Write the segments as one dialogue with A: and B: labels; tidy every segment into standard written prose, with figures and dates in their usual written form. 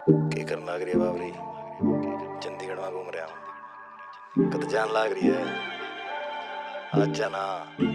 A: ਕੀ ਕਰਨ ਲੱਗ ਰਹੀ ਹੈ ਬਾਬਰੀ? ਚੰਡੀਗੜ੍ਹ में घूम रहा हूँ। कद जान लग रही है? अच्छा ना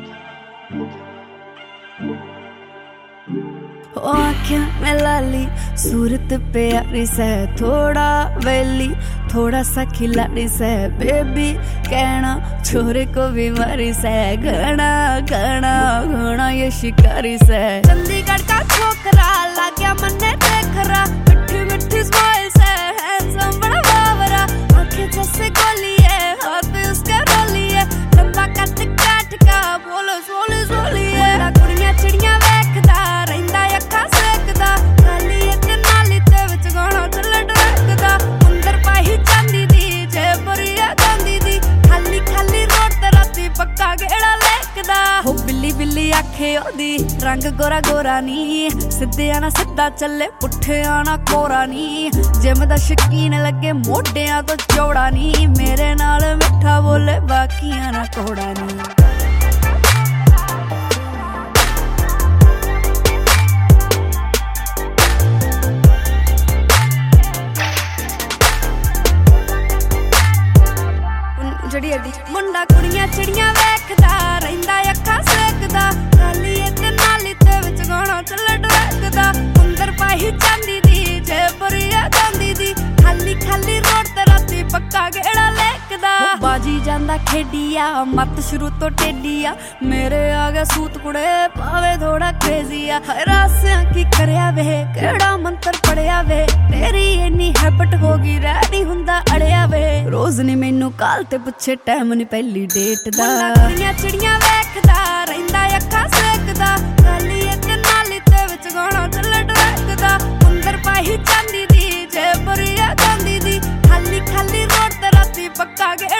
B: आँखें में लाली सूरत प्यारी से, थोड़ा वेली थोड़ा सा खिलाड़ी से, बेबी कहना छोरे को बीमारी से, घना घना घना ये शिकारी से। चंडीगढ़ का छोकरा लाग्या मन्ने देख रहा, मिठी मिठी स्माइल से हैंडसम बड़ा बावरा, आँखें जैसे गोली है हाथ पे उसके रोली है, लंबा कद काट का बोलो सोली सोली है। कुड़ियां चिड़ियां वेखदा रहिंदा अखा सेकदा, खाली इते नाली ते विच गाना चले डरकदा, अंदर पाही चांदी दी जे बरिया गांधी दी, खाली खाली रोड ते राती पक्का गेड़ा लेकदा। हो बिल्ली बिल्ली आखे ओदी रंग गोरा गोरा नी, सिद्धे आना सिद्धा चले पुठे आना कोरा नी, जिम दा शकीन लगे मोटियां तो चौड़ा नी, मेरे नाल मिठा बोले बाकियां ना कोड़ा नी। मुंडा कुड़ियां चिड़ियां वेखदा रहिंदा अखा सेकदा, खाली इते नाली ते विच गाना चले डरकदा, अंदर पाही चांदी दी जे बरिया गांधी दी, खाली खाली रोड ते राती पक्का गेड़ा लेकदा। बाजी जांदा खेडिया मत शुरू तो टेडिया, मेरे आगे सूत कुड़े पावे थोड़ा क्रेजिया, रासियां की करया वे केड़ा मंत्र पढ़िया वे, तेरी इन्नी हैबिट होगी रेडी हुंदा अड़िया वे, रोज नी मैनू काल ते पुछे टाइम नी पहली डेट दा। कुड़ियां चिड़ियां वेखदा रहिंदा अखा सेकदा, खाली इते नाली ते विच गाना चले डरकदा, अंदर पाही चांदी दी जे बरिया गांधी दी, खाली खाली रोड ते राती पक्का गेड़ा